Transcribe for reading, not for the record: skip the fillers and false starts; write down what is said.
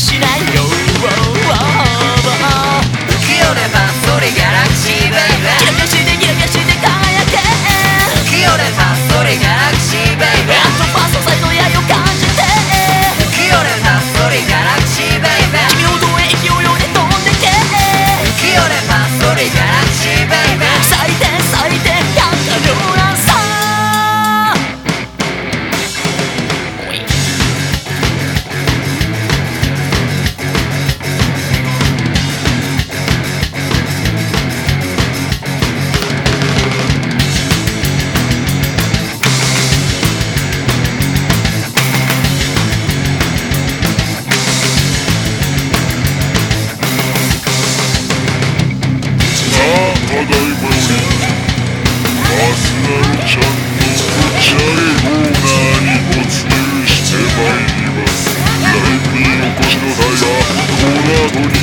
しないよ浮世でパッソリギャラクシーベイベーキラキラしてキラキラして輝け浮世でパッソリギャラクシーベイベーあとファーストサイドの愛を感じて浮世でパッソリギャラクシーベイベー君をどうへ勢いようで飛んでけ浮世でパッソリギャラクシーベイベー最低最低やったようなさただいまよりアスナルちゃんのおしゃれコーナーに没入してまいります。ライブにお越しの際はこの後に